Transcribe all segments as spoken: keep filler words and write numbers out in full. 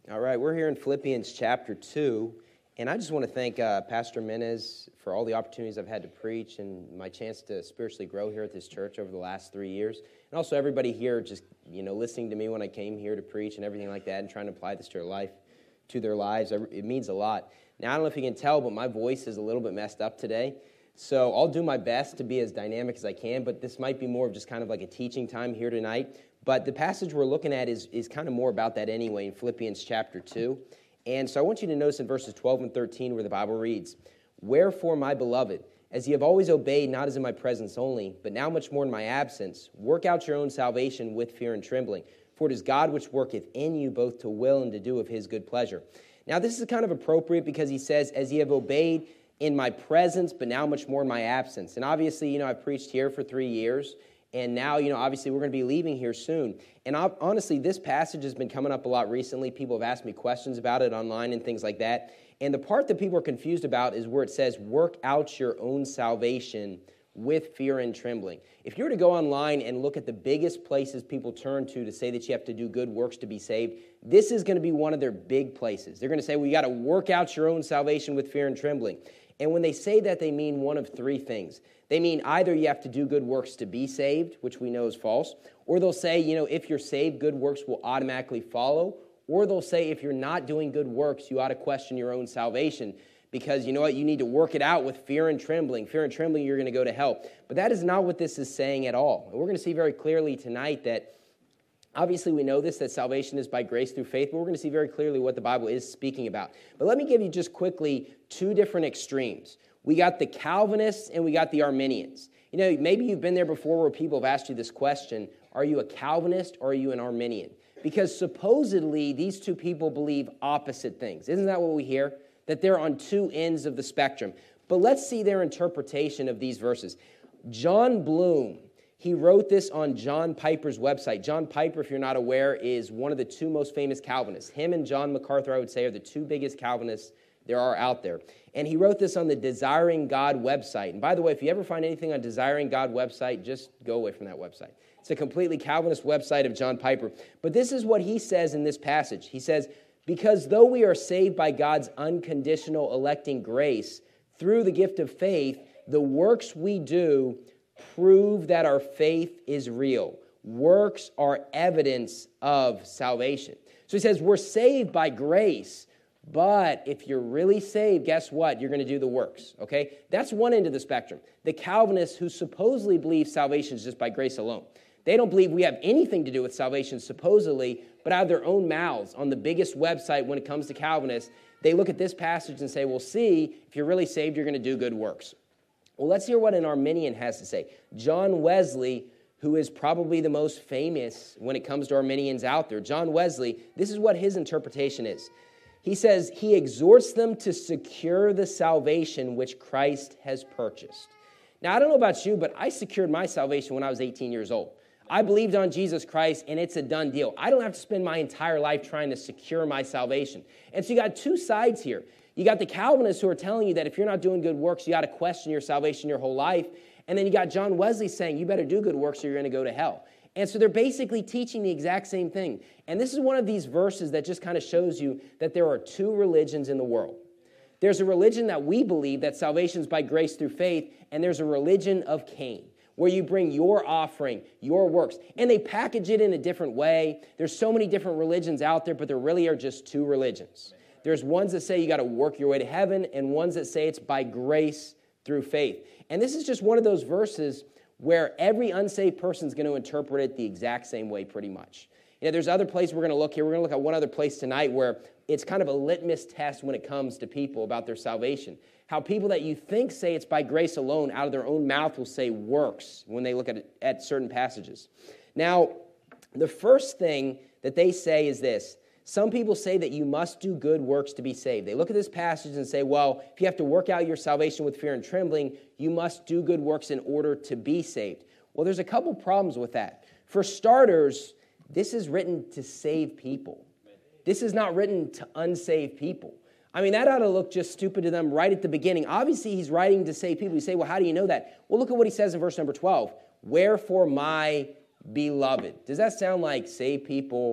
All right, we're here in Philippians chapter two, and I just want to thank uh, Pastor Menez for all the opportunities I've had to preach and my chance to spiritually grow here at this church over the last three years, and also everybody here just, you know, listening to me when I came here to preach and everything like that and trying to apply this to their life, to their lives. It means a lot. Now, I don't know if you can tell, but my voice is a little bit messed up today, so I'll do my best to be as dynamic as I can, but this might be more of just kind of like a teaching time here tonight. But the passage we're looking at is, is kind of more about that anyway in Philippians chapter two. And so I want you to notice in verses twelve and thirteen where the Bible reads, "Wherefore, my beloved, as ye have always obeyed, not as in my presence only, but now much more in my absence, work out your own salvation with fear and trembling. For it is God which worketh in you both to will and to do of his good pleasure." Now this is kind of appropriate because he says, as ye have obeyed in my presence, but now much more in my absence. And obviously, you know, I've preached here for three years. And now, you know, obviously we're going to be leaving here soon. And honestly, this passage has been coming up a lot recently. People have asked me questions about it online and things like that. And the part that people are confused about is where it says, work out your own salvation with fear and trembling. If you were to go online and look at the biggest places people turn to to say that you have to do good works to be saved, this is going to be one of their big places. They're going to say, well, you got to work out your own salvation with fear and trembling. And when they say that, they mean one of three things. They mean either you have to do good works to be saved, which we know is false, or they'll say, you know, if you're saved, good works will automatically follow, or they'll say if you're not doing good works, you ought to question your own salvation because, you know what, you need to work it out with fear and trembling. Fear and trembling, you're going to go to hell. But that is not what this is saying at all. And we're going to see very clearly tonight that obviously, we know this, that salvation is by grace through faith, but we're going to see very clearly what the Bible is speaking about. But let me give you just quickly two different extremes. We got the Calvinists and we got the Arminians. You know, maybe you've been there before where people have asked you this question, are you a Calvinist or are you an Arminian? Because supposedly these two people believe opposite things. Isn't that what we hear? That they're on two ends of the spectrum. But let's see their interpretation of these verses. John Bloom, he wrote this on John Piper's website. John Piper, if you're not aware, is one of the two most famous Calvinists. Him and John MacArthur, I would say, are the two biggest Calvinists there are out there. And he wrote this on the Desiring God website. And by the way, if you ever find anything on Desiring God website, just go away from that website. It's a completely Calvinist website of John Piper. But this is what he says in this passage. He says, because though we are saved by God's unconditional electing grace through the gift of faith, the works we do prove that our faith is real. Works are evidence of salvation. So he says we're saved by grace, but if you're really saved, guess what? You're going to do the works, okay? That's one end of the spectrum. The Calvinists who supposedly believe salvation is just by grace alone. They don't believe we have anything to do with salvation supposedly, but out of their own mouths on the biggest website when it comes to Calvinists, they look at this passage and say, well, see, if you're really saved, you're going to do good works. Well, let's hear what an Arminian has to say. John Wesley, who is probably the most famous when it comes to Arminians out there, John Wesley, this is what his interpretation is. He says, he exhorts them to secure the salvation which Christ has purchased. Now, I don't know about you, but I secured my salvation when I was eighteen years old. I believed on Jesus Christ, and it's a done deal. I don't have to spend my entire life trying to secure my salvation. And so you got two sides here. You got the Calvinists who are telling you that if you're not doing good works, you got to question your salvation your whole life. And then you got John Wesley saying, you better do good works or you're going to go to hell. And so they're basically teaching the exact same thing. And this is one of these verses that just kind of shows you that there are two religions in the world. There's a religion that we believe that salvation is by grace through faith, and there's a religion of Cain, where you bring your offering, your works, and they package it in a different way. There's so many different religions out there, but there really are just two religions. There's ones that say you got to work your way to heaven, and ones that say it's by grace through faith. And this is just one of those verses where every unsaved person is going to interpret it the exact same way pretty much. You know, there's other places we're going to look here. We're going to look at one other place tonight where it's kind of a litmus test when it comes to people about their salvation. How people that you think say it's by grace alone out of their own mouth will say works when they look at it, at certain passages. Now, the first thing that they say is this. Some people say that you must do good works to be saved. They look at this passage and say, well, if you have to work out your salvation with fear and trembling, you must do good works in order to be saved. Well, there's a couple problems with that. For starters, this is written to save people. This is not written to unsaved people. I mean, that ought to look just stupid to them right at the beginning. Obviously, he's writing to save people. You say, well, how do you know that? Well, look at what he says in verse number twelve. Wherefore, my beloved. Does that sound like save people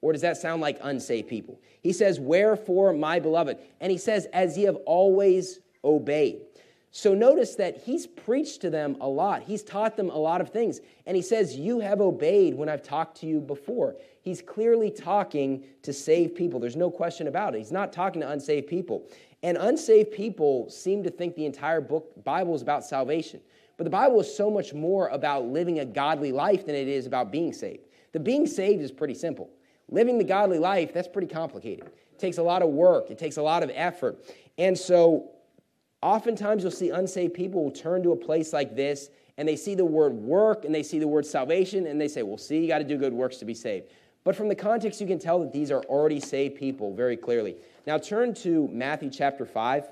Or does that sound like unsaved people? He says, wherefore, my beloved. And he says, as ye have always obeyed. So notice that he's preached to them a lot. He's taught them a lot of things. And he says, you have obeyed when I've talked to you before. He's clearly talking to saved people. There's no question about it. He's not talking to unsaved people. And unsaved people seem to think the entire book, Bible is about salvation. But the Bible is so much more about living a godly life than it is about being saved. The being saved is pretty simple. Living the godly life, that's pretty complicated. It takes a lot of work. It takes a lot of effort. And so oftentimes you'll see unsaved people will turn to a place like this, and they see the word work, and they see the word salvation, and they say, well, see, you got to do good works to be saved. But from the context, you can tell that these are already saved people very clearly. Now turn to Matthew chapter five.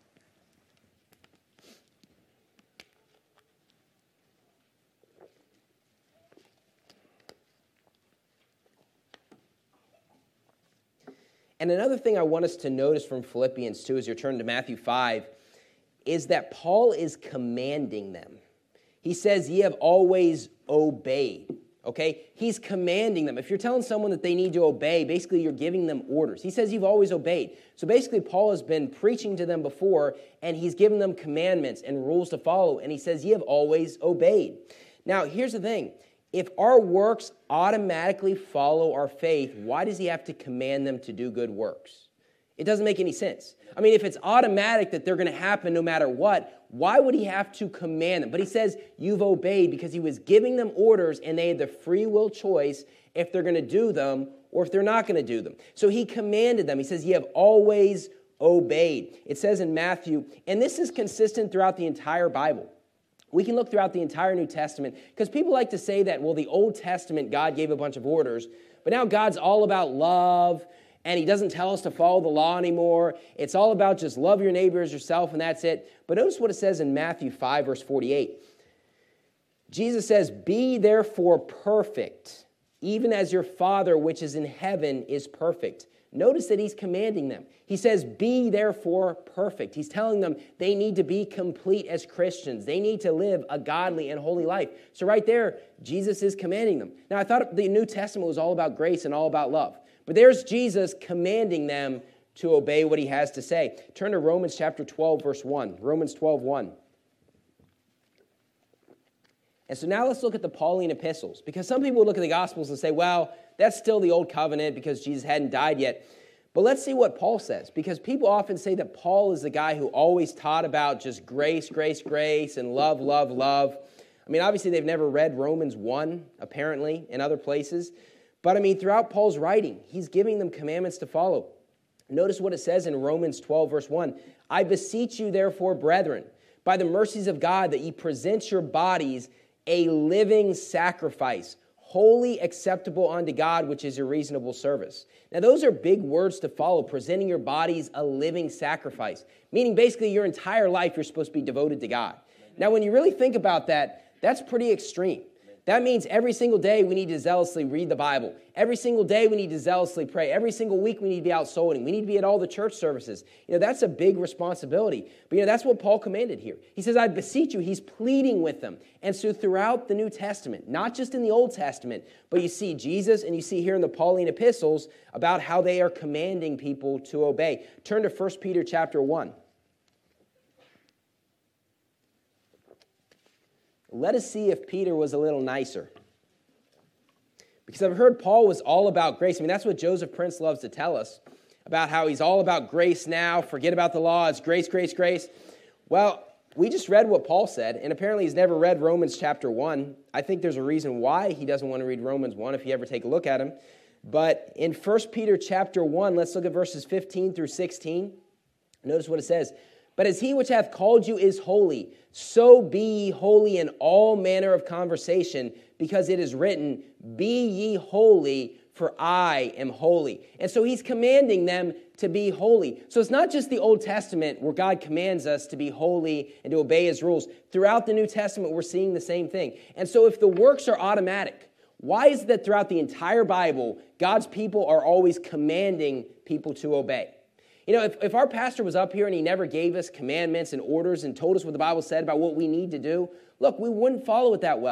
And another thing I want us to notice from Philippians two as you're turning to Matthew five is that Paul is commanding them. He says, ye have always obeyed. Okay? He's commanding them. If you're telling someone that they need to obey, basically you're giving them orders. He says you've always obeyed. So basically Paul has been preaching to them before, and he's given them commandments and rules to follow, and he says ye have always obeyed. Now, here's the thing. If our works automatically follow our faith, why does he have to command them to do good works? It doesn't make any sense. I mean, if it's automatic that they're going to happen no matter what, why would he have to command them? But he says, you've obeyed, because he was giving them orders and they had the free will choice if they're going to do them or if they're not going to do them. So he commanded them. He says, ye have always obeyed. It says in Matthew, and this is consistent throughout the entire Bible. We can look throughout the entire New Testament, because people like to say that, well, the Old Testament, God gave a bunch of orders, but now God's all about love, and he doesn't tell us to follow the law anymore. It's all about just love your neighbor as yourself, and that's it. But notice what it says in Matthew five, verse forty-eight. Jesus says, be therefore perfect, even as your Father which is in heaven is perfect. Notice that he's commanding them. He says, be therefore perfect. He's telling them they need to be complete as Christians. They need to live a godly and holy life. So right there, Jesus is commanding them. Now, I thought the New Testament was all about grace and all about love. But there's Jesus commanding them to obey what he has to say. Turn to Romans chapter twelve, verse one. Romans twelve, one. And so now let's look at the Pauline epistles, because some people look at the Gospels and say, well, that's still the old covenant because Jesus hadn't died yet. But let's see what Paul says, because people often say that Paul is the guy who always taught about just grace, grace, grace, and love, love, love. I mean, obviously they've never read Romans one, apparently, in other places. But I mean, throughout Paul's writing, he's giving them commandments to follow. Notice what it says in Romans twelve, verse one. I beseech you, therefore, brethren, by the mercies of God, that ye present your bodies a living sacrifice, wholly acceptable unto God, which is your reasonable service. Now, those are big words to follow, presenting your bodies a living sacrifice, meaning basically your entire life you're supposed to be devoted to God. Now, when you really think about that, that's pretty extreme. That means every single day we need to zealously read the Bible. Every single day we need to zealously pray. Every single week we need to be out soul winning. We need to be at all the church services. You know, that's a big responsibility. But, you know, that's what Paul commanded here. He says, I beseech you. He's pleading with them. And so throughout the New Testament, not just in the Old Testament, but you see Jesus and you see here in the Pauline epistles about how they are commanding people to obey. Turn to First Peter chapter one. Let us see if Peter was a little nicer. Because I've heard Paul was all about grace. I mean, that's what Joseph Prince loves to tell us, about how he's all about grace now. Forget about the law. It's grace, grace, grace. Well, we just read what Paul said, and apparently he's never read Romans chapter one. I think there's a reason why he doesn't want to read Romans one if you ever take a look at him. But in First Peter chapter one, let's look at verses fifteen through sixteen. Notice what it says. But as he which hath called you is holy, so be ye holy in all manner of conversation, because it is written, be ye holy, for I am holy. And so he's commanding them to be holy. So it's not just the Old Testament where God commands us to be holy and to obey his rules. Throughout the New Testament, we're seeing the same thing. And so if the works are automatic, why is it that throughout the entire Bible, God's people are always commanding people to obey? You know, if, if our pastor was up here and he never gave us commandments and orders and told us what the Bible said about what we need to do, look, we wouldn't follow it that well.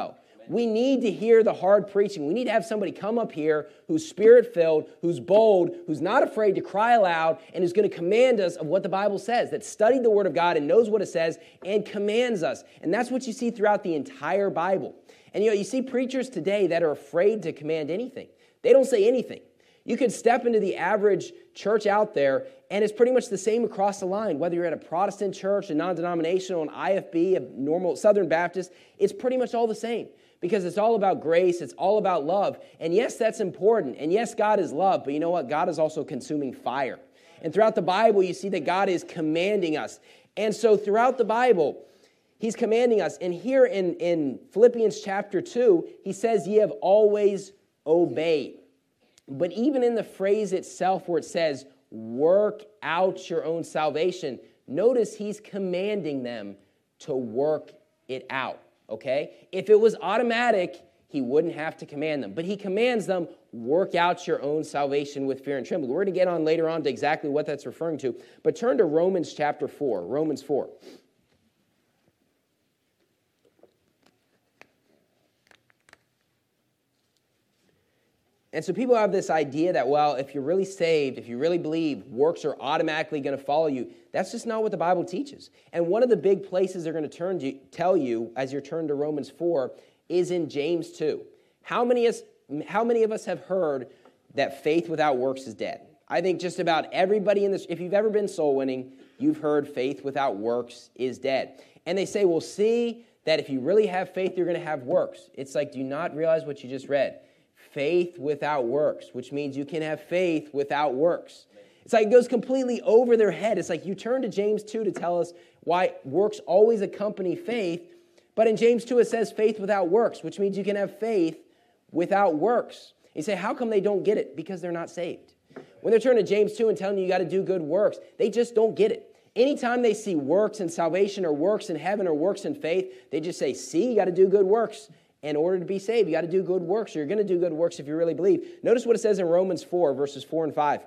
We need to hear the hard preaching. We need to have somebody come up here who's spirit-filled, who's bold, who's not afraid to cry aloud, and who's going to command us of what the Bible says, that studied the Word of God and knows what it says and commands us. And that's what you see throughout the entire Bible. And you know, you see preachers today that are afraid to command anything. They don't say anything. You could step into the average church out there, and it's pretty much the same across the line. Whether you're at a Protestant church, a non-denominational, an I F B, a normal Southern Baptist, it's pretty much all the same because it's all about grace. It's all about love. And yes, that's important. And yes, God is love. But you know what? God is also consuming fire. And throughout the Bible, you see that God is commanding us. And so throughout the Bible, He's commanding us. And here in, in Philippians chapter two, He says, ye have always obeyed. But even in the phrase itself where it says, work out your own salvation, notice He's commanding them to work it out, okay? If it was automatic, He wouldn't have to command them. But He commands them, work out your own salvation with fear and trembling. We're going to get on later on to exactly what that's referring to. But turn to Romans chapter four, Romans four. And so people have this idea that, well, if you're really saved, if you really believe, works are automatically going to follow you. That's just not what the Bible teaches. And one of the big places they're going to turn to, tell you as you're turned to Romans four is in James two. How many, is, how many of us have heard that faith without works is dead? I think just about everybody in this, if you've ever been soul winning, you've heard faith without works is dead. And they say, well, see that if you really have faith, you're going to have works. It's like, do you not realize what you just read? Faith without works, which means you can have faith without works. It's like it goes completely over their head. It's like you turn to James two to tell us why works always accompany faith, but in James two it says faith without works, which means you can have faith without works. You say, how come they don't get it? Because they're not saved. When they're turning to James two and telling you you got to do good works, they just don't get it. Anytime they see works in salvation or works in heaven or works in faith, they just say, see, you got to do good works. In order to be saved, you got to do good works. You're going to do good works if you really believe. Notice what it says in Romans four, verses four and five.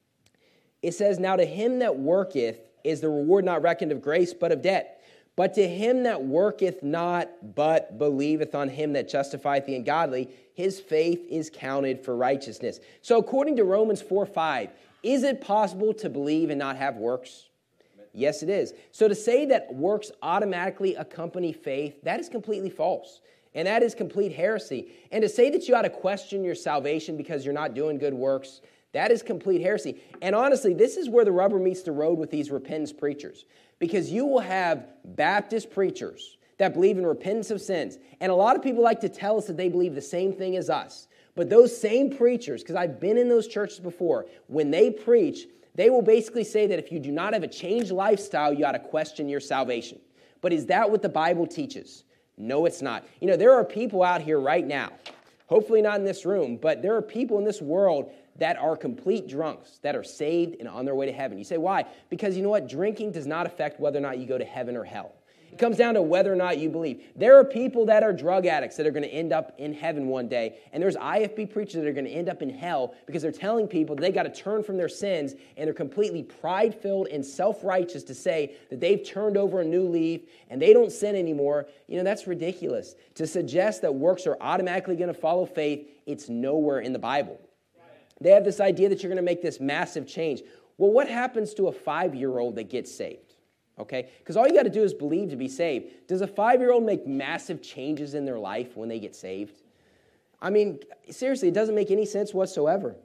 It says, now to him that worketh is the reward not reckoned of grace, but of debt. But to him that worketh not, but believeth on him that justifieth the ungodly, his faith is counted for righteousness. So according to Romans four five, is it possible to believe and not have works? Yes, it is. So to say that works automatically accompany faith, that is completely false. And that is complete heresy. And to say that you ought to question your salvation because you're not doing good works, that is complete heresy. And honestly, this is where the rubber meets the road with these repentance preachers. Because you will have Baptist preachers that believe in repentance of sins. And a lot of people like to tell us that they believe the same thing as us. But those same preachers, because I've been in those churches before, when they preach, they will basically say that if you do not have a changed lifestyle, you ought to question your salvation. But is that what the Bible teaches? No, it's not. You know, there are people out here right now, hopefully not in this room, but there are people in this world that are complete drunks, that are saved and on their way to heaven. You say, why? Because you know what? Drinking does not affect whether or not you go to heaven or hell. It comes down to whether or not you believe. There are people that are drug addicts that are going to end up in heaven one day, and there's I F B preachers that are going to end up in hell because they're telling people that they got to turn from their sins, and they're completely pride-filled and self-righteous to say that they've turned over a new leaf and they don't sin anymore. You know, that's ridiculous. To suggest that works are automatically going to follow faith, it's nowhere in the Bible. They have this idea that you're going to make this massive change. Well, what happens to a five-year-old that gets saved? Okay? Because all you got to do is believe to be saved. Does a five-year-old make massive changes in their life when they get saved? I mean, seriously, it doesn't make any sense whatsoever.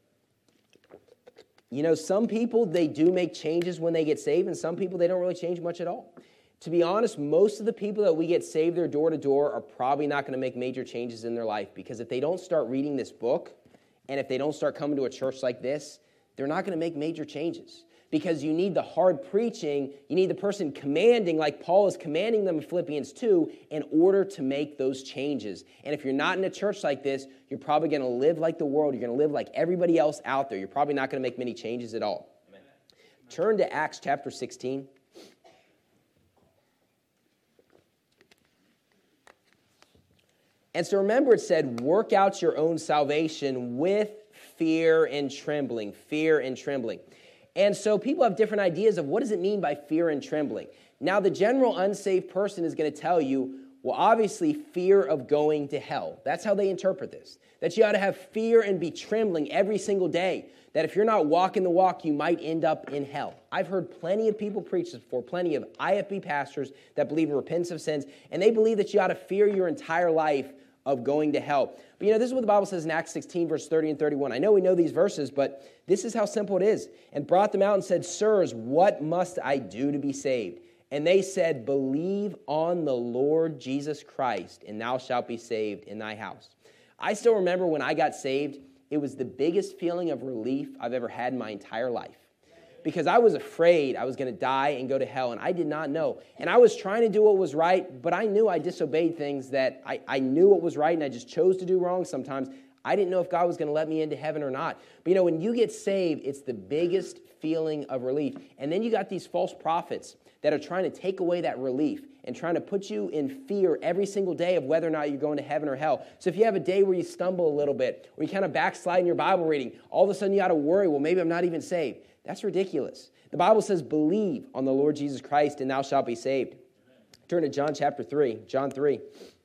You know, some people, they do make changes when they get saved, and some people, they don't really change much at all. To be honest, most of the people that we get saved there door to door are probably not going to make major changes in their life, because if they don't start reading this book, and if they don't start coming to a church like this, they're not going to make major changes. Because you need the hard preaching, you need the person commanding, like Paul is commanding them in Philippians two, in order to make those changes. And if you're not in a church like this, you're probably going to live like the world. You're going to live like everybody else out there. You're probably not going to make many changes at all. Amen. Turn to Acts chapter sixteen. And so remember, it said, work out your own salvation with fear and trembling. Fear and trembling. And so people have different ideas of what does it mean by fear and trembling. Now, the general unsaved person is going to tell you, Well, obviously, fear of going to hell. That's how they interpret this. That you ought to have fear and be trembling every single day. That if you're not walking the walk, you might end up in hell. I've heard plenty of people preach this before, plenty of I F B pastors that believe in repentance of sins, and they believe that you ought to fear your entire life of going to hell. But you know, this is what the Bible says in Acts sixteen, verse thirty and thirty-one. I know we know these verses, but this is how simple it is. And brought them out and said, Sirs, what must I do to be saved? And they said, Believe on the Lord Jesus Christ, and thou shalt be saved in thy house. I still remember when I got saved, it was the biggest feeling of relief I've ever had in my entire life. Because I was afraid I was going to die and go to hell, and I did not know. And I was trying to do what was right, but I knew I disobeyed things that I, I knew what was right, and I just chose to do wrong sometimes. I didn't know if God was going to let me into heaven or not. But you know, when you get saved, it's the biggest feeling of relief. And then you got these false prophets that are trying to take away that relief and trying to put you in fear every single day of whether or not you're going to heaven or hell. So if you have a day where you stumble a little bit, or you kind of backslide in your Bible reading, all of a sudden you got to worry, well, maybe I'm not even saved. That's ridiculous. The Bible says, believe on the Lord Jesus Christ, and thou shalt be saved. Turn to John chapter three, John three.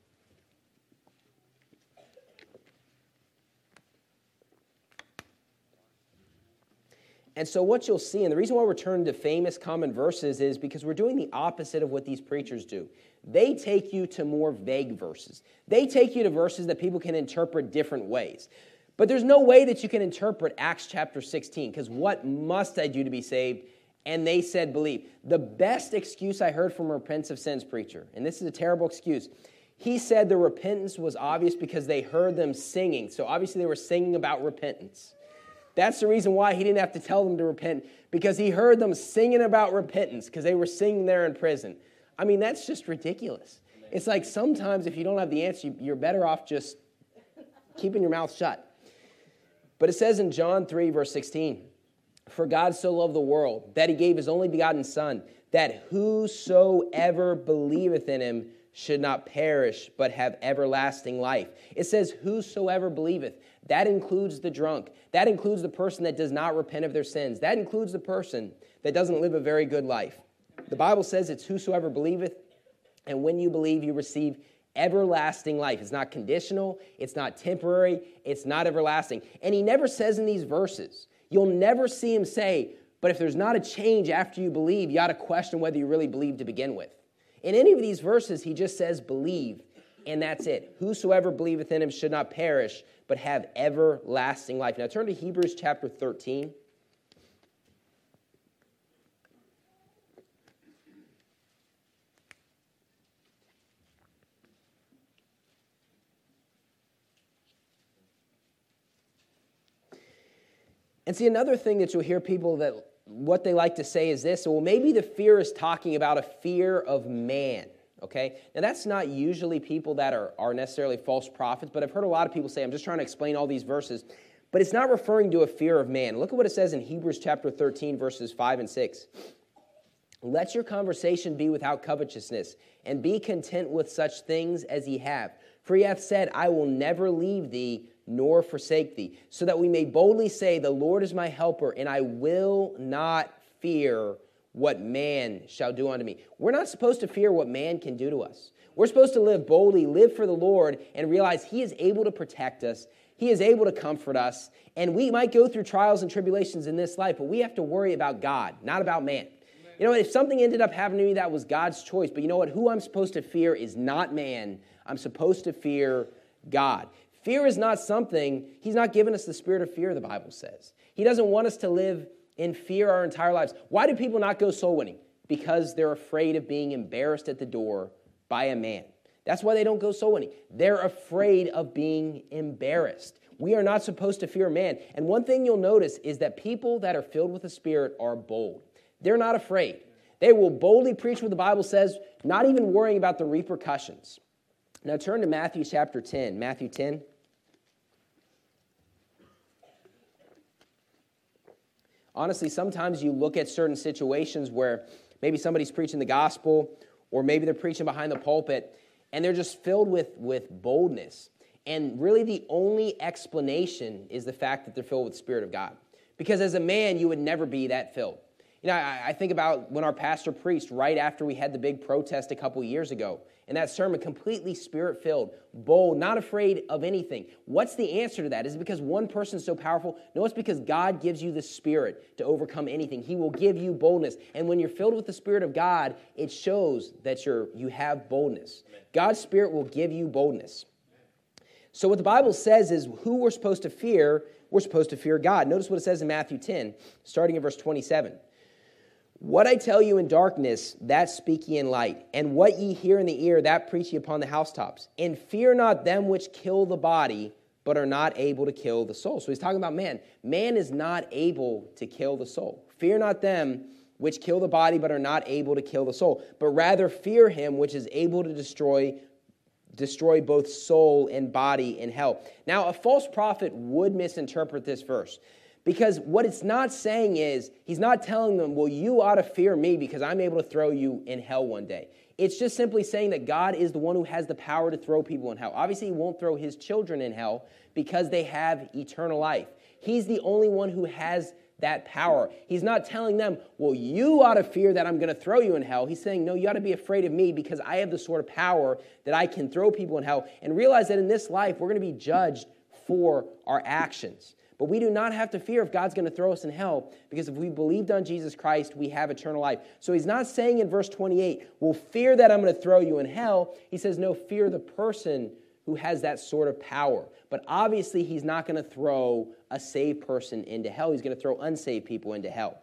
And so what you'll see, and the reason why we're turning to famous common verses is because we're doing the opposite of what these preachers do. They take you to more vague verses. They take you to verses that people can interpret different ways. But there's no way that you can interpret Acts chapter sixteen, because what must I do to be saved? And they said, believe. The best excuse I heard from a repentance of sins preacher, and this is a terrible excuse, he said the repentance was obvious because they heard them singing. So obviously they were singing about repentance. That's the reason why he didn't have to tell them to repent, because he heard them singing about repentance because they were singing there in prison. I mean, that's just ridiculous. It's like sometimes if you don't have the answer, you're better off just keeping your mouth shut. But it says in John three, verse sixteen, For God so loved the world, that he gave his only begotten Son, that whosoever believeth in him should not perish, but have everlasting life. It says, whosoever believeth. That includes the drunk. That includes the person that does not repent of their sins. That includes the person that doesn't live a very good life. The Bible says it's whosoever believeth, and when you believe, you receive everlasting life. It's not conditional. It's not temporary. It's not everlasting. And he never says in these verses, you'll never see him say, but if there's not a change after you believe, you ought to question whether you really believe to begin with. In any of these verses, he just says believe, and that's it. Whosoever believeth in him should not perish, but have everlasting life. Now turn to Hebrews chapter thirteen. And see, another thing that you'll hear people that what they like to say is this, well, maybe the fear is talking about a fear of man, okay? Now, that's not usually people that are, are necessarily false prophets, but I've heard a lot of people say, I'm just trying to explain all these verses, but it's not referring to a fear of man. Look at what it says in Hebrews chapter thirteen, verses five and six. Let your conversation be without covetousness, and be content with such things as ye have. For he hath said, I will never leave thee, nor forsake thee, so that we may boldly say, the Lord is my helper, and I will not fear what man shall do unto me. We're not supposed to fear what man can do to us. We're supposed to live boldly, live for the Lord, and realize he is able to protect us, he is able to comfort us, and we might go through trials and tribulations in this life, but we have to worry about God, not about man. You know what, if something ended up happening to me, that was God's choice, but you know what, who I'm supposed to fear is not man. I'm supposed to fear God. Fear is not something, he's not given us the spirit of fear, the Bible says. He doesn't want us to live in fear our entire lives. Why do people not go soul winning? Because they're afraid of being embarrassed at the door by a man. That's why they don't go soul winning. They're afraid of being embarrassed. We are not supposed to fear man. And one thing you'll notice is that people that are filled with the Spirit are bold. They're not afraid. They will boldly preach what the Bible says, not even worrying about the repercussions. Now turn to Matthew chapter ten. Matthew ten. Honestly, sometimes you look at certain situations where maybe somebody's preaching the gospel, or maybe they're preaching behind the pulpit, and they're just filled with, with boldness. And really the only explanation is the fact that they're filled with the Spirit of God. Because as a man, you would never be that filled. You know, I, I think about when our pastor preached right after we had the big protest a couple years ago. And that sermon, completely spirit-filled, bold, not afraid of anything. What's the answer to that? Is it because one person is so powerful? No, it's because God gives you the Spirit to overcome anything. He will give you boldness. And when you're filled with the Spirit of God, it shows that you're you have boldness. God's Spirit will give you boldness. So what the Bible says is who we're supposed to fear, we're supposed to fear God. Notice what it says in Matthew ten, starting in verse twenty-seven. What I tell you in darkness, that speak ye in light, and what ye hear in the ear, that preach ye upon the housetops. And fear not them which kill the body, but are not able to kill the soul. So he's talking about man. Man is not able to kill the soul. Fear not them which kill the body, but are not able to kill the soul. But rather fear him which is able to destroy, destroy both soul and body in hell. Now, a false prophet would misinterpret this verse. Because what it's not saying is, he's not telling them, well, you ought to fear me because I'm able to throw you in hell one day. It's just simply saying that God is the one who has the power to throw people in hell. Obviously, he won't throw his children in hell because they have eternal life. He's the only one who has that power. He's not telling them, well, you ought to fear that I'm going to throw you in hell. He's saying, no, you ought to be afraid of me because I have the sort of power that I can throw people in hell. And realize that in this life, we're going to be judged for our actions. But we do not have to fear if God's going to throw us in hell, because if we believed on Jesus Christ, we have eternal life. So he's not saying in verse twenty-eight, well, fear that I'm going to throw you in hell. He says, no, fear the person who has that sort of power. But obviously, he's not going to throw a saved person into hell. He's going to throw unsaved people into hell.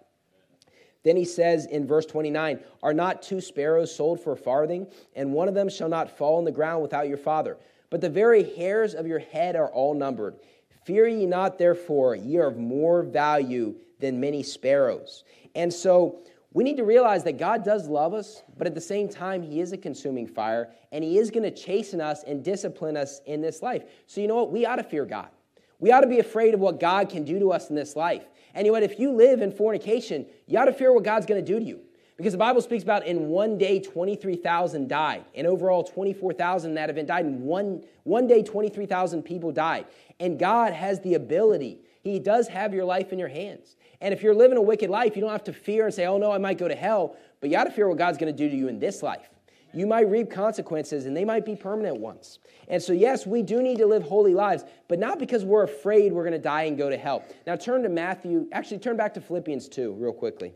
Then he says in verse twenty-nine, are not two sparrows sold for a farthing, and one of them shall not fall on the ground without your Father? But the very hairs of your head are all numbered. Fear ye not, therefore, ye are of more value than many sparrows. And so we need to realize that God does love us, but at the same time, he is a consuming fire, and he is going to chasten us and discipline us in this life. So you know what? We ought to fear God. We ought to be afraid of what God can do to us in this life. And you know what? If you live in fornication, you ought to fear what God's going to do to you. Because the Bible speaks about in one day, twenty-three thousand died. And overall, twenty-four thousand that event died. In one, one day, twenty-three thousand people died. And God has the ability. He does have your life in your hands. And if you're living a wicked life, you don't have to fear and say, oh no, I might go to hell. But you ought to fear what God's going to do to you in this life. You might reap consequences, and they might be permanent ones. And so yes, we do need to live holy lives, but not because we're afraid we're going to die and go to hell. Now turn to Matthew. Actually, turn back to Philippians two real quickly.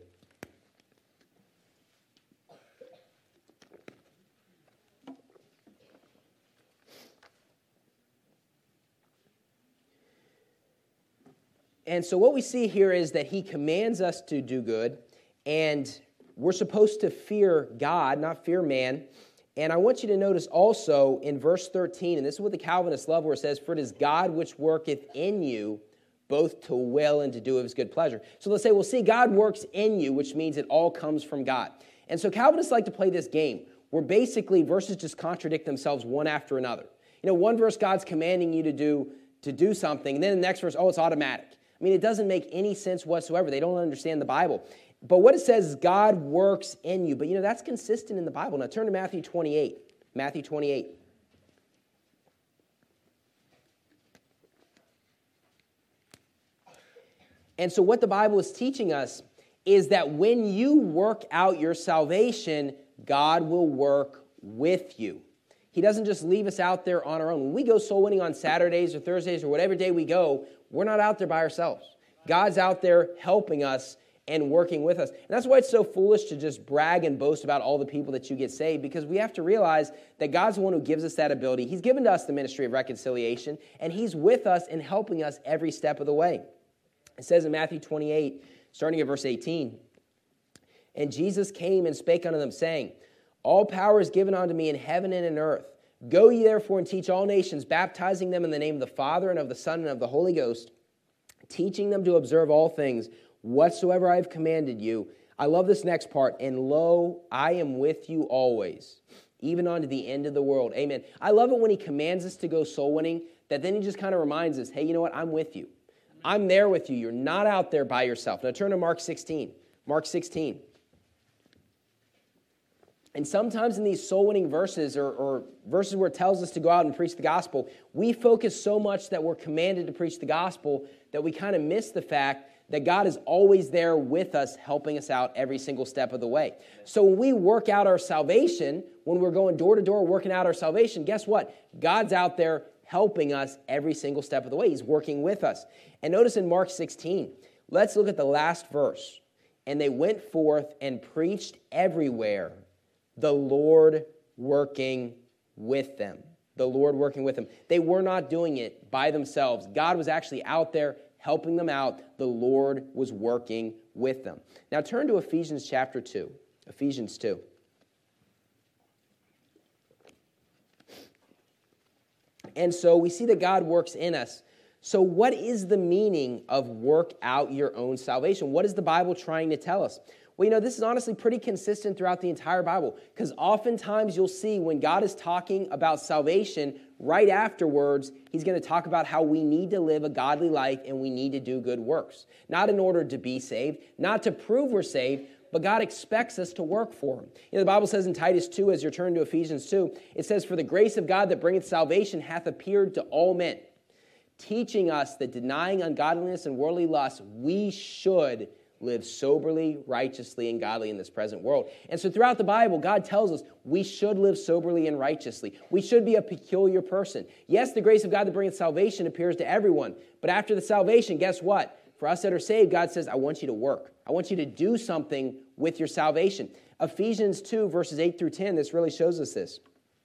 And so what we see here is that he commands us to do good, and we're supposed to fear God, not fear man. And I want you to notice also in verse thirteen, and this is what the Calvinists love, where it says, for it is God which worketh in you both to will and to do of his good pleasure. So let's say, well, see, God works in you, which means it all comes from God. And so Calvinists like to play this game, where basically verses just contradict themselves one after another. You know, one verse God's commanding you to do, to do something, and then the next verse, oh, it's automatic. I mean, it doesn't make any sense whatsoever. They don't understand the Bible. But what it says is God works in you. But, you know, that's consistent in the Bible. Now, turn to Matthew twenty-eight. Matthew twenty-eight. And so what the Bible is teaching us is that when you work out your salvation, God will work with you. He doesn't just leave us out there on our own. When we go soul winning on Saturdays or Thursdays or whatever day we go, we're not out there by ourselves. God's out there helping us and working with us. And that's why it's so foolish to just brag and boast about all the people that you get saved, because we have to realize that God's the one who gives us that ability. He's given to us the ministry of reconciliation, and he's with us and helping us every step of the way. It says in Matthew twenty-eight, starting at verse eighteen, and Jesus came and spake unto them, saying, all power is given unto me in heaven and in earth. Go ye therefore and teach all nations, baptizing them in the name of the Father and of the Son and of the Holy Ghost, teaching them to observe all things whatsoever I have commanded you. I love this next part. And lo, I am with you always, even unto the end of the world. Amen. I love it when he commands us to go soul winning, that then he just kind of reminds us, hey, you know what? I'm with you. I'm there with you. You're not out there by yourself. Now turn to Mark sixteen. Mark sixteen. And sometimes in these soul-winning verses or, or verses where it tells us to go out and preach the gospel, we focus so much that we're commanded to preach the gospel that we kind of miss the fact that God is always there with us, helping us out every single step of the way. So when we work out our salvation, when we're going door to door working out our salvation, guess what? God's out there helping us every single step of the way. He's working with us. And notice in Mark sixteen, let's look at the last verse. And they went forth and preached everywhere, the Lord working with them. The Lord working with them. They were not doing it by themselves. God was actually out there helping them out. The Lord was working with them. Now turn to Ephesians chapter two. Ephesians two. And so we see that God works in us. So what is the meaning of work out your own salvation? What is the Bible trying to tell us? Well, you know, this is honestly pretty consistent throughout the entire Bible, because oftentimes you'll see when God is talking about salvation, right afterwards, he's going to talk about how we need to live a godly life and we need to do good works. Not in order to be saved, not to prove we're saved, but God expects us to work for him. You know, the Bible says in Titus two, as you're turning to Ephesians two, it says, "For the grace of God that bringeth salvation hath appeared to all men, teaching us that denying ungodliness and worldly lust, we should live soberly, righteously, and godly in this present world." And so throughout the Bible, God tells us we should live soberly and righteously. We should be a peculiar person. Yes, the grace of God that bringeth salvation appears to everyone. But after the salvation, guess what? For us that are saved, God says, I want you to work. I want you to do something with your salvation. Ephesians two, verses eight through ten, this really shows us this.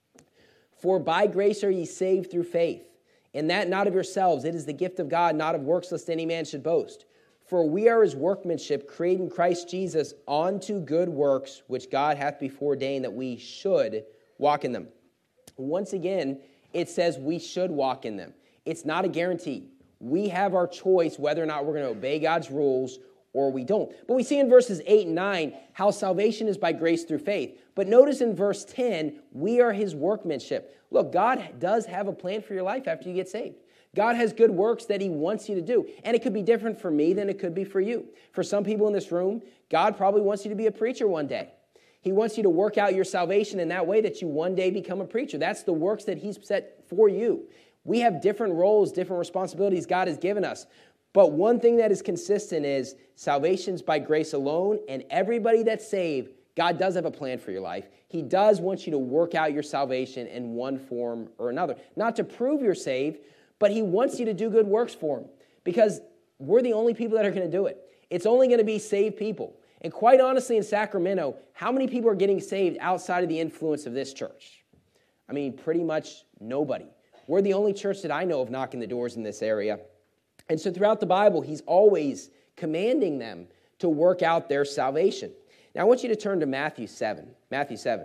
"For by grace are ye saved through faith, and that not of yourselves. It is the gift of God, not of works, lest any man should boast. For we are his workmanship, created in Christ Jesus unto good works, which God hath before ordained that we should walk in them." Once again, it says we should walk in them. It's not a guarantee. We have our choice whether or not we're going to obey God's rules or we don't. But we see in verses eight and nine how salvation is by grace through faith. But notice in verse ten, we are his workmanship. Look, God does have a plan for your life after you get saved. God has good works that he wants you to do. And it could be different for me than it could be for you. For some people in this room, God probably wants you to be a preacher one day. He wants you to work out your salvation in that way that you one day become a preacher. That's the works that he's set for you. We have different roles, different responsibilities God has given us. But one thing that is consistent is salvation's by grace alone, and everybody that's saved, God does have a plan for your life. He does want you to work out your salvation in one form or another. Not to prove you're saved, but he wants you to do good works for him, because we're the only people that are going to do it. It's only going to be saved people. And quite honestly, in Sacramento, how many people are getting saved outside of the influence of this church? I mean, pretty much nobody. We're the only church that I know of knocking the doors in this area. And so throughout the Bible, he's always commanding them to work out their salvation. Now, I want you to turn to Matthew seven. Matthew seven.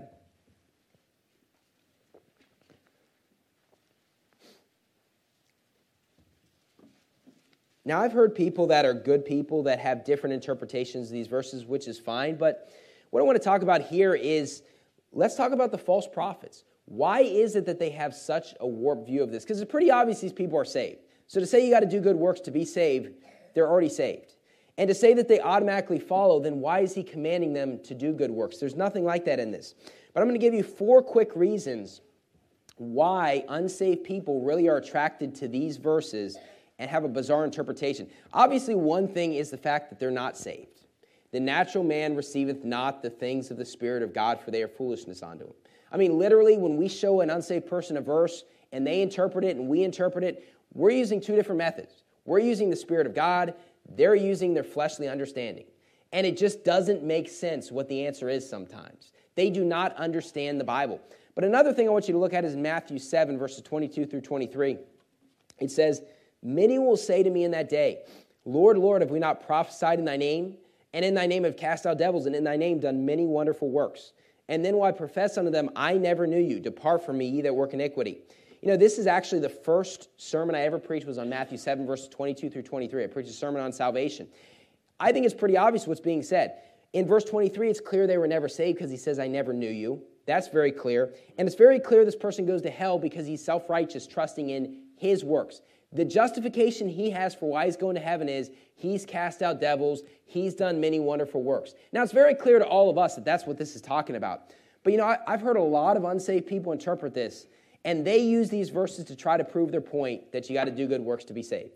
Now, I've heard people that are good people that have different interpretations of these verses, which is fine. But what I want to talk about here is, let's talk about the false prophets. Why is it that they have such a warped view of this? Because it's pretty obvious these people are saved. So to say you got to do good works to be saved, they're already saved. And to say that they automatically follow, then why is he commanding them to do good works? There's nothing like that in this. But I'm going to give you four quick reasons why unsaved people really are attracted to these verses and have a bizarre interpretation. Obviously, one thing is the fact that they're not saved. The natural man receiveth not the things of the Spirit of God, for they are foolishness unto him. I mean, literally, when we show an unsaved person a verse and they interpret it and we interpret it, we're using two different methods. We're using the Spirit of God. They're using their fleshly understanding. And it just doesn't make sense what the answer is sometimes. They do not understand the Bible. But another thing I want you to look at is in Matthew seven, verses twenty-two through twenty-three. It says, "Many will say to me in that day, Lord, Lord, have we not prophesied in thy name? And in thy name have cast out devils, and in thy name done many wonderful works. And then will I profess unto them, I never knew you. Depart from me, ye that work iniquity." You know, this is actually the first sermon I ever preached was on Matthew seven, verses twenty-two through twenty-three. I preached a sermon on salvation. I think it's pretty obvious what's being said. In verse twenty-three, it's clear they were never saved because he says, I never knew you. That's very clear. And it's very clear this person goes to hell because he's self-righteous, trusting in his works. The justification he has for why he's going to heaven is he's cast out devils, he's done many wonderful works. Now, it's very clear to all of us that that's what this is talking about. But, you know, I, I've heard a lot of unsaved people interpret this, and they use these verses to try to prove their point that you got to do good works to be saved.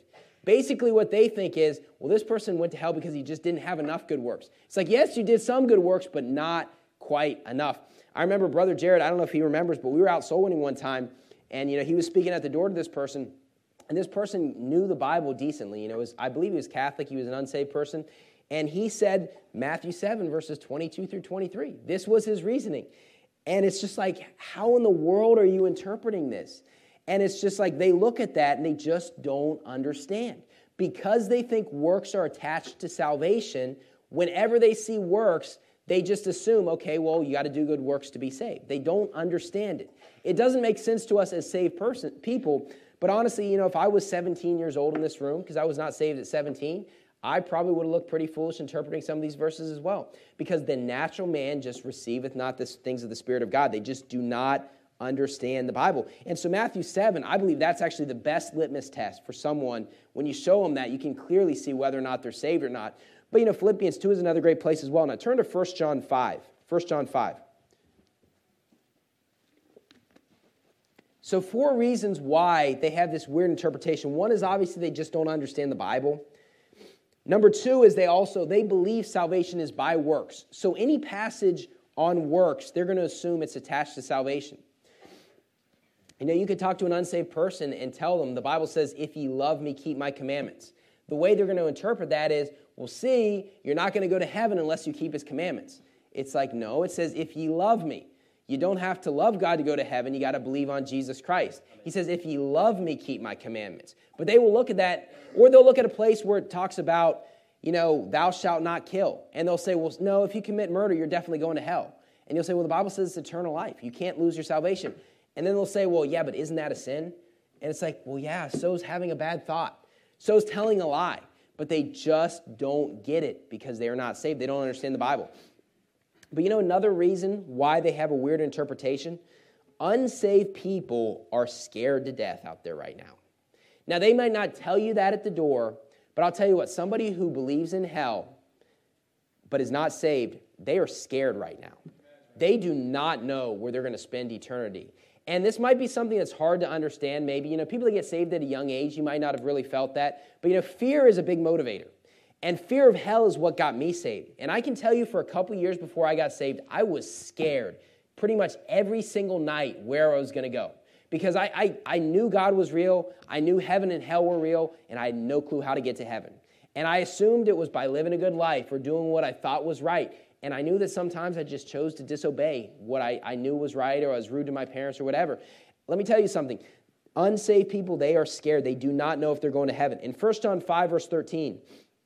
Basically what they think is, well, this person went to hell because he just didn't have enough good works. It's like, yes, you did some good works, but not quite enough. I remember Brother Jared, I don't know if he remembers, but we were out soul winning one time, and you know he was speaking at the door to this person, and this person knew the Bible decently. You know, was, I believe he was Catholic, he was an unsaved person, and he said Matthew seven, verses twenty-two through twenty-three. This was his reasoning. And it's just like, how in the world are you interpreting this? And it's just like they look at that and they just don't understand. Because they think works are attached to salvation, whenever they see works, they just assume, okay, well, you got to do good works to be saved. They don't understand it. It doesn't make sense to us as saved person, people, but honestly, you know, if I was seventeen years old in this room, because I was not saved at seventeen, I probably would have looked pretty foolish interpreting some of these verses as well. Because the natural man just receiveth not the things of the Spirit of God. They just do not understand the Bible. And so Matthew seven, I believe that's actually the best litmus test for someone. When you show them that, you can clearly see whether or not they're saved or not. But, you know, Philippians two is another great place as well. Now, turn to First John five. First John five. So four reasons why they have this weird interpretation. One is obviously they just don't understand the Bible. Number two is they also, they believe salvation is by works. So any passage on works, they're going to assume it's attached to salvation. You know, you could talk to an unsaved person and tell them, the Bible says, if ye love me, keep my commandments. The way they're going to interpret that is, well, see, you're not going to go to heaven unless you keep his commandments. It's like, no, it says, if ye love me. You don't have to love God to go to heaven. You got to believe on Jesus Christ. He says, if ye love me, keep my commandments. But they will look at that, or they'll look at a place where it talks about, you know, thou shalt not kill. And they'll say, well, no, if you commit murder, you're definitely going to hell. And you'll say, well, the Bible says it's eternal life. You can't lose your salvation. And then they'll say, well, yeah, but isn't that a sin? And it's like, well, yeah, so's having a bad thought. So's telling a lie. But they just don't get it because they are not saved. They don't understand the Bible. But you know another reason why they have a weird interpretation? Unsaved people are scared to death out there right now. Now, they might not tell you that at the door, but I'll tell you what, somebody who believes in hell but is not saved, they are scared right now. They do not know where they're going to spend eternity. And this might be something that's hard to understand maybe. You know, people that get saved at a young age, you might not have really felt that. But, you know, fear is a big motivator. And fear of hell is what got me saved. And I can tell you for a couple years before I got saved, I was scared pretty much every single night where I was going to go. Because I, I, I knew God was real, I knew heaven and hell were real, and I had no clue how to get to heaven. And I assumed it was by living a good life or doing what I thought was right. And I knew that sometimes I just chose to disobey what I, I knew was right, or I was rude to my parents or whatever. Let me tell you something. Unsaved people, they are scared. They do not know if they're going to heaven. In First John five, verse thirteen,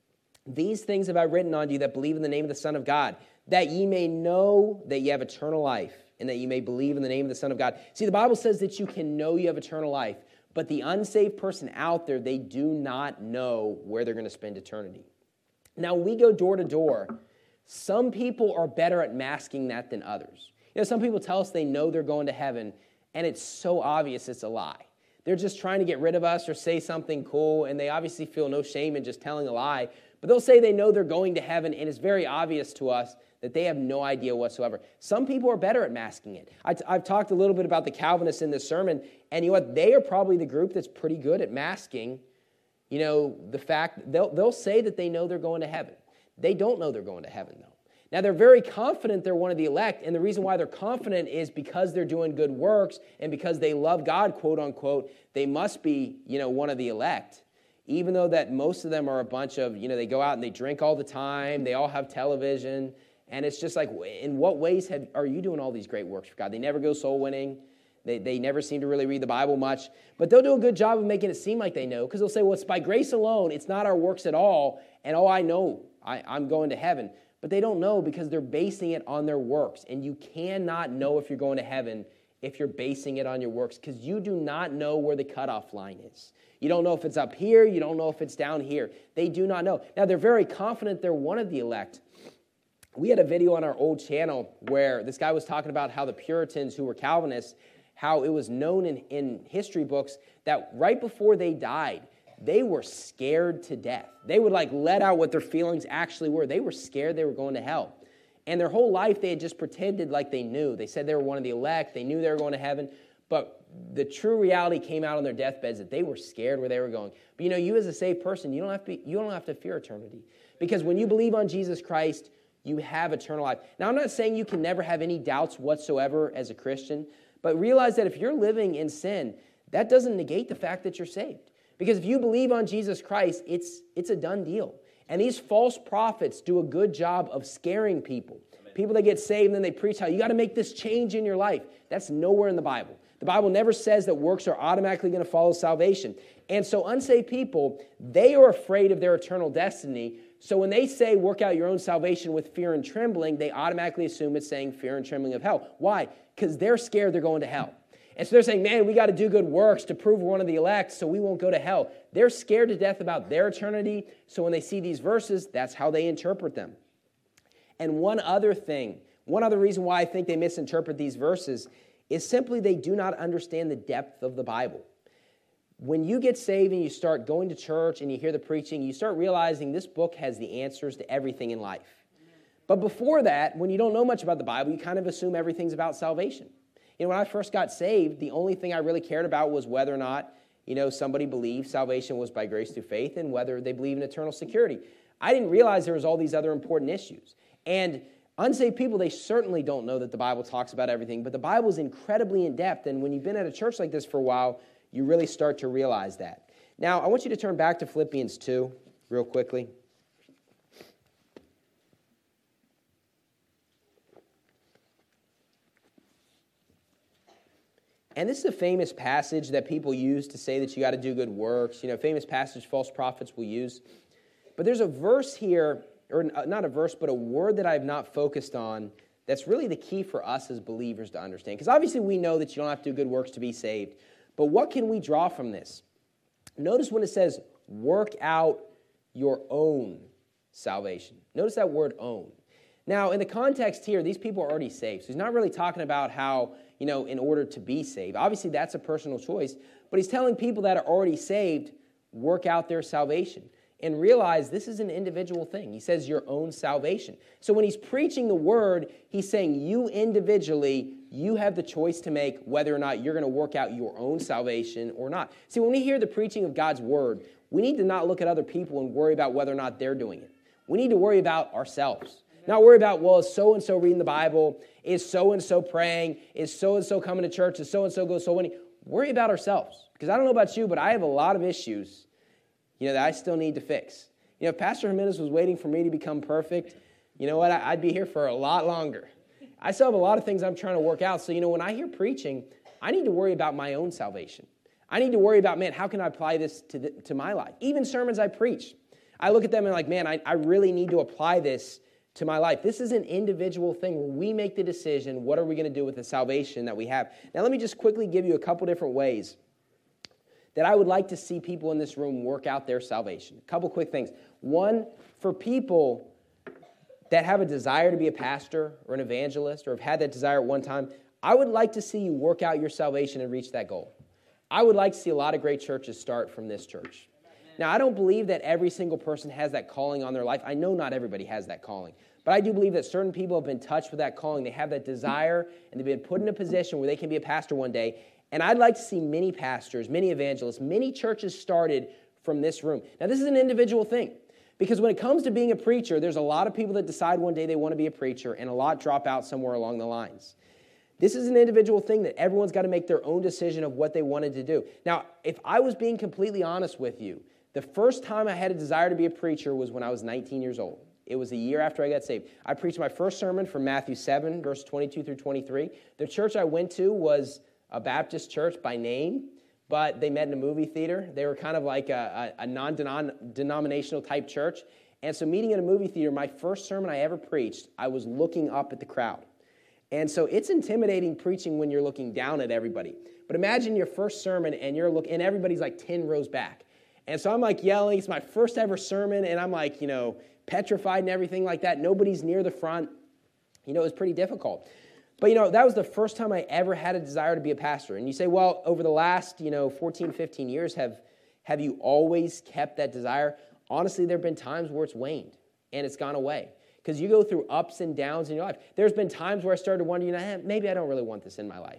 these things have I written unto you that believe in the name of the Son of God, that ye may know that ye have eternal life, and that ye may believe in the name of the Son of God. See, the Bible says that you can know you have eternal life, but the unsaved person out there, they do not know where they're going to spend eternity. Now, we go door to door. Some people are better at masking that than others. You know, some people tell us they know they're going to heaven, and it's so obvious it's a lie. They're just trying to get rid of us or say something cool, and they obviously feel no shame in just telling a lie. But they'll say they know they're going to heaven, and it's very obvious to us that they have no idea whatsoever. Some people are better at masking it. I t- I've talked a little bit about the Calvinists in this sermon, and you know what? They are probably the group that's pretty good at masking, you know, the fact they'll they'll say that they know they're going to heaven. They don't know they're going to heaven, though. Now, they're very confident they're one of the elect, and the reason why they're confident is because they're doing good works and because they love God, quote unquote, they must be, you know, one of the elect. Even though that most of them are a bunch of, you know, they go out and they drink all the time, they all have television, and it's just like, in what ways have, are you doing all these great works for God? They never go soul winning. They, they never seem to really read the Bible much, but they'll do a good job of making it seem like they know, because they'll say, well, it's by grace alone, it's not our works at all, and oh, I know, I, I'm going to heaven. But they don't know because they're basing it on their works, and you cannot know if you're going to heaven if you're basing it on your works, because you do not know where the cutoff line is. You don't know if it's up here. You don't know if it's down here. They do not know. Now, they're very confident they're one of the elect. We had a video on our old channel where this guy was talking about how the Puritans, who were Calvinists, how it was known in, in history books that right before they died, they were scared to death. They would like let out what their feelings actually were. They were scared they were going to hell. And their whole life, they had just pretended like they knew. They said they were one of the elect. They knew they were going to heaven. But the true reality came out on their deathbeds that they were scared where they were going. But you know, you as a saved person, you don't have to be, you don't have to fear eternity. Because when you believe on Jesus Christ, you have eternal life. Now, I'm not saying you can never have any doubts whatsoever as a Christian, but realize that if you're living in sin, that doesn't negate the fact that you're saved. Because if you believe on Jesus Christ, it's, it's a done deal. And these false prophets do a good job of scaring people. Amen. People that get saved and then they preach how you got to make this change in your life. That's nowhere in the Bible. The Bible never says that works are automatically going to follow salvation. And so unsaved people, they are afraid of their eternal destiny. So when they say work out your own salvation with fear and trembling, they automatically assume it's saying fear and trembling of hell. Why? Because they're scared they're going to hell. And so they're saying, man, we got to do good works to prove we're one of the elect so we won't go to hell. They're scared to death about their eternity. So when they see these verses, that's how they interpret them. And one other thing, one other reason why I think they misinterpret these verses is simply they do not understand the depth of the Bible. When you get saved and you start going to church and you hear the preaching, you start realizing this book has the answers to everything in life. But before that, when you don't know much about the Bible, you kind of assume everything's about salvation. You know, when I first got saved, the only thing I really cared about was whether or not, you know, somebody believed salvation was by grace through faith and whether they believe in eternal security. I didn't realize there was all these other important issues. And unsaved people, they certainly don't know that the Bible talks about everything, but the Bible is incredibly in-depth, and when you've been at a church like this for a while, you really start to realize that. Now, I want you to turn back to Philippians two real quickly. And this is a famous passage that people use to say that you got to do good works. You know, famous passage false prophets will use. But there's a verse here, or not a verse, but a word that I have not focused on that's really the key for us as believers to understand. Because obviously we know that you don't have to do good works to be saved. But what can we draw from this? Notice when it says, work out your own salvation. Notice that word own. Now, in the context here, these people are already saved. So he's not really talking about how, you know, in order to be saved. Obviously, that's a personal choice. But he's telling people that are already saved, work out their salvation. And realize this is an individual thing. He says your own salvation. So when he's preaching the word, he's saying you individually, you have the choice to make whether or not you're going to work out your own salvation or not. See, when we hear the preaching of God's word, we need to not look at other people and worry about whether or not they're doing it. We need to worry about ourselves. Not worry about, well, is so-and-so reading the Bible? Is so-and-so praying? Is so-and-so coming to church? Is so-and-so go soul winning? Worry about ourselves. Because I don't know about you, but I have a lot of issues, you know, that I still need to fix. You know, if Pastor Jimenez was waiting for me to become perfect, you know what? I'd be here for a lot longer. I still have a lot of things I'm trying to work out. So, you know, when I hear preaching, I need to worry about my own salvation. I need to worry about, man, how can I apply this to, the, to my life? Even sermons I preach, I look at them and like, man, I, I really need to apply this to my life. This is an individual thing where we make the decision, what are we going to do with the salvation that we have? Now, let me just quickly give you a couple different ways that I would like to see people in this room work out their salvation. A couple quick things. One, for people that have a desire to be a pastor or an evangelist or have had that desire at one time, I would like to see you work out your salvation and reach that goal. I would like to see a lot of great churches start from this church. Now, I don't believe that every single person has that calling on their life. I know not everybody has that calling. But I do believe that certain people have been touched with that calling. They have that desire, and they've been put in a position where they can be a pastor one day. And I'd like to see many pastors, many evangelists, many churches started from this room. Now, this is an individual thing. Because when it comes to being a preacher, there's a lot of people that decide one day they want to be a preacher, and a lot drop out somewhere along the lines. This is an individual thing that everyone's got to make their own decision of what they wanted to do. Now, if I was being completely honest with you, the first time I had a desire to be a preacher was when I was nineteen years old. It was a year after I got saved. I preached my first sermon from Matthew seven, verse twenty-two through twenty-three. The church I went to was a Baptist church by name, but they met in a movie theater. They were kind of like a, a, a non-denominational type church. And so meeting in a movie theater, my first sermon I ever preached, I was looking up at the crowd. And so it's intimidating preaching when you're looking down at everybody. But imagine your first sermon and you're looking, and everybody's like ten rows back. And so I'm like yelling. It's my first ever sermon, and I'm like, you know, petrified and everything like that. Nobody's near the front. You know, it was pretty difficult. But, you know, that was the first time I ever had a desire to be a pastor. And you say, well, over the last, you know, fourteen, fifteen years, have, have you always kept that desire? Honestly, there have been times where it's waned and it's gone away. Because you go through ups and downs in your life. There's been times where I started wondering, you know, maybe I don't really want this in my life.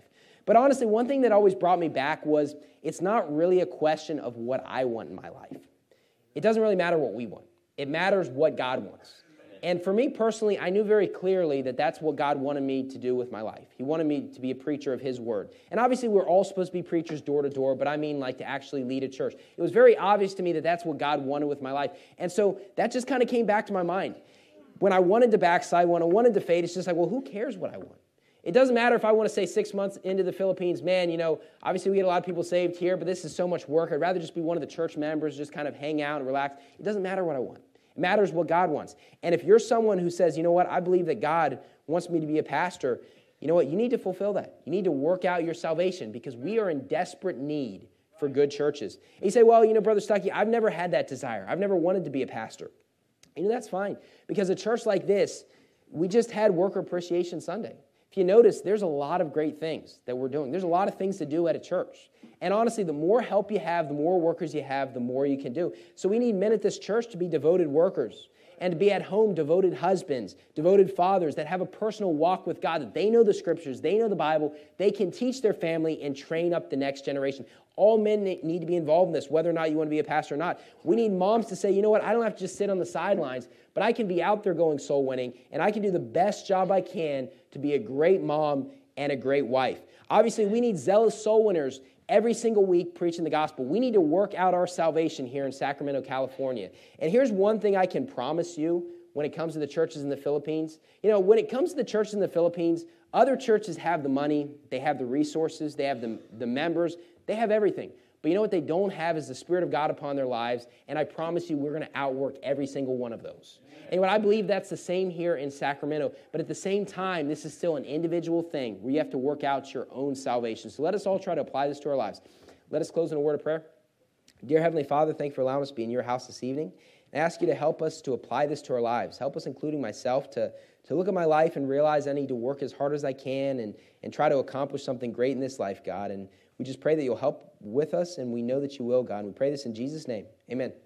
But honestly, one thing that always brought me back was it's not really a question of what I want in my life. It doesn't really matter what we want. It matters what God wants. And for me personally, I knew very clearly that that's what God wanted me to do with my life. He wanted me to be a preacher of His word. And obviously, we're all supposed to be preachers door to door, but I mean like to actually lead a church. It was very obvious to me that that's what God wanted with my life. And so that just kind of came back to my mind. When I wanted to backslide, when I wanted to fade, it's just like, well, who cares what I want? It doesn't matter if I want to say six months into the Philippines, man, you know, obviously we get a lot of people saved here, but this is so much work. I'd rather just be one of the church members, just kind of hang out and relax. It doesn't matter what I want. It matters what God wants. And if you're someone who says, you know what, I believe that God wants me to be a pastor, you know what, you need to fulfill that. You need to work out your salvation because we are in desperate need for good churches. And you say, well, you know, Brother Stuckey, I've never had that desire. I've never wanted to be a pastor. You know, that's fine because a church like this, we just had Worker Appreciation Sunday. If you notice, there's a lot of great things that we're doing. There's a lot of things to do at a church. And honestly, the more help you have, the more workers you have, the more you can do. So we need men at this church to be devoted workers and to be at home devoted husbands, devoted fathers that have a personal walk with God, that they know the scriptures, they know the Bible, they can teach their family and train up the next generation. All men need to be involved in this, whether or not you want to be a pastor or not. We need moms to say, you know what, I don't have to just sit on the sidelines, but I can be out there going soul winning, and I can do the best job I can to be a great mom and a great wife. Obviously, we need zealous soul winners every single week preaching the gospel. We need to work out our salvation here in Sacramento, California. And here's one thing I can promise you when it comes to the churches in the Philippines. You know, when it comes to the churches in the Philippines, other churches have the money, they have the resources, they have the, the members, they have everything. But you know what they don't have is the Spirit of God upon their lives, and I promise you we're going to outwork every single one of those. And what I believe that's the same here in Sacramento, but at the same time, this is still an individual thing where you have to work out your own salvation. So let us all try to apply this to our lives. Let us close in a word of prayer. Dear Heavenly Father, thank you for allowing us to be in your house this evening. I ask you to help us to apply this to our lives. Help us, including myself, to, to look at my life and realize I need to work as hard as I can and, and try to accomplish something great in this life, God. And we just pray that you'll help with us, and we know that you will, God. And we pray this in Jesus' name. Amen.